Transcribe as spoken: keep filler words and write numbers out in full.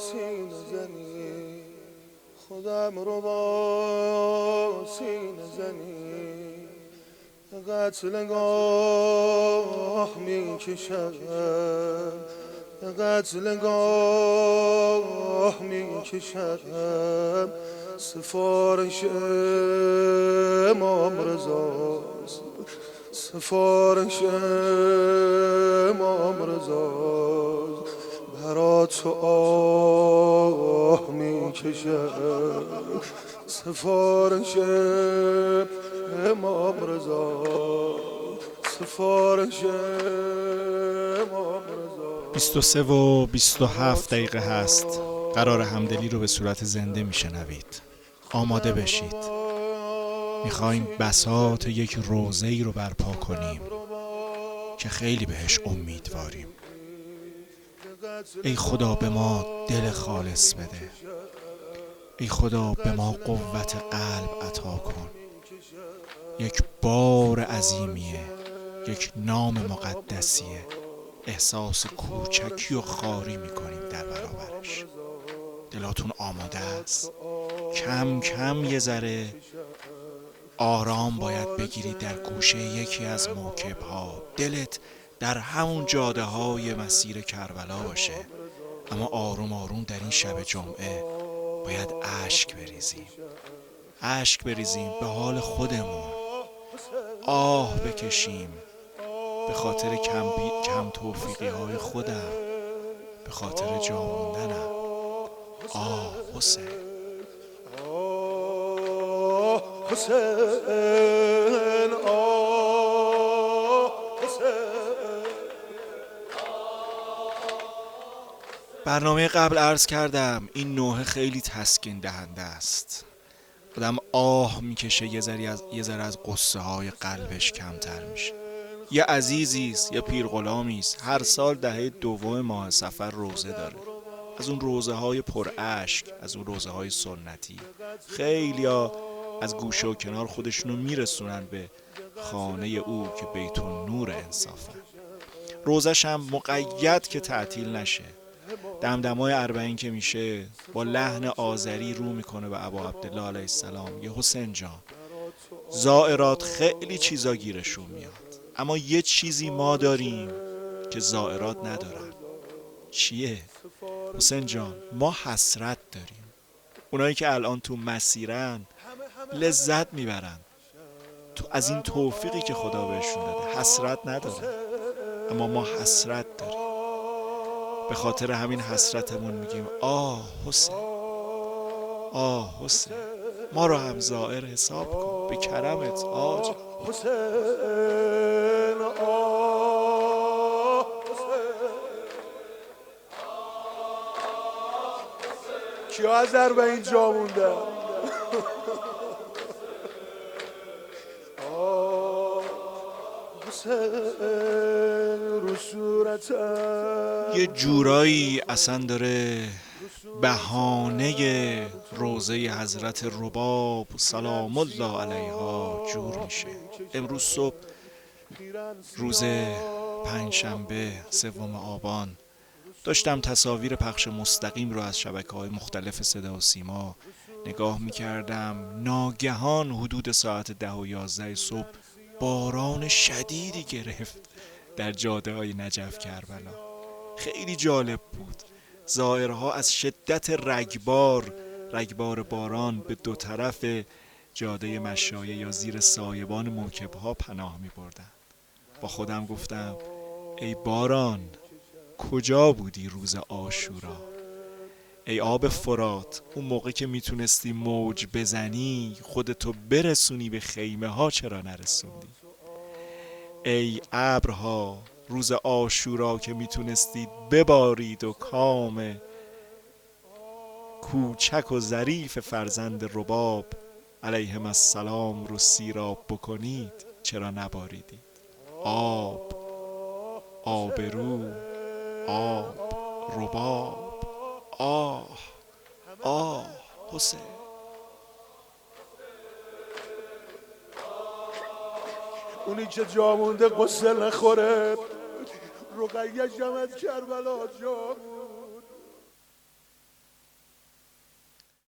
سینه زنی، خودم رو با سینه زنی، قتل گاه می کشم، قتل گاه می کشم، سفارش امام رضاست، سفارش امام رضاست، برا تو آه می کشم، سفارش امام رضاست، سفارش امام رضاست. بیست و سه و بیست و هفت دقیقه هست. قرار همدلی رو به صورت زنده میشنوید. آماده بشید. میخوایم بساط یک روزه‌ای رو برپا کنیم که خیلی بهش امیدواریم. ای خدا به ما دل خالص بده، ای خدا به ما قوت قلب عطا کن. یک بار عظیمیه، یک نام مقدسیه، احساس کوچکی و خاری میکنیم در برابرش. دلاتون آماده است؟ کم کم یه ذره آرام باید بگیرید در گوشه یکی از موکب ها. دلت در همون جاده های مسیر کربلا باشه، اما آروم آروم در این شب جمعه باید اشک بریزیم، اشک بریزیم به حال خودمون، آه بکشیم به خاطر کم, بی... کم توفیقی های خودم، به خاطر جا موندنم. آه حسین، آه حسین، آه حسین. برنامه قبل عرض کردم این نوحه خیلی تسکین دهنده است. آدم آه میکشه، یه ذره از یه ذره از قصه های قلبش کمتر میشه. یه عزیزیست، یه پیر غلامیست، هر سال دهه دوم ماه صفر روزه داره. از اون روزه های پر اشک، از اون روزه های سنتی. خیلیا از گوشه و کنار خودشونو میرسونن به خانه او که بیتون نور انصافه. روزش هم مقید که تعطیل نشه. دمدمای اربعین که میشه با لحن آذری رو میکنه به ابا عبدالله علیه السلام. یه حسین جان، زائرات خیلی چیزا گیرشون میاد، اما یه چیزی ما داریم که زائرات ندارن. چیه؟ حسین جان، ما حسرت داریم. اونایی که الان تو مسیرن لذت میبرن تو از این توفیقی که خدا بهشون داده، حسرت ندارن، اما ما حسرت داریم. به خاطر همین حسرتمون میگیم آه حسین، آه حسین، ما رو هم زائر حساب کن به کرمت آجا. حسین، آه حسین. کیا از اربعین جا مونده؟ آه حسین رو صورتم. یه جورایی اصلا داره بهانه روزه حضرت رباب سلام الله علیها جور میشه. امروز صبح روز پنجشنبه سوم آبان داشتم تصاویر پخش مستقیم رو از شبکه‌های مختلف صدا و سیما نگاه میکردم. ناگهان حدود ساعت ده و یازده صبح باران شدیدی گرفت در جاده های نجف کربلا. خیلی جالب بود. زائرها از شدت رگبار رگبار باران به دو طرف جاده مشایه یا زیر سایبان موکب‌ها پناه می بردن. با خودم گفتم ای باران، کجا بودی روز عاشورا؟ ای آب فرات، اون موقع که میتونستی موج بزنی خودتو برسونی به خیمه ها، چرا نرسوندی؟ ای ابرها، روز عاشورا که میتونستید ببارید و کام کوچک و ظریف فرزند رباب علیهم السلام رو سیراب بکنید، چرا نباریدید؟ آب، آبرو، آب، رباب، آه، آه حسین. اونی که جا مونده قصه نخوره، رقیه جمعت کربلا جا مونده.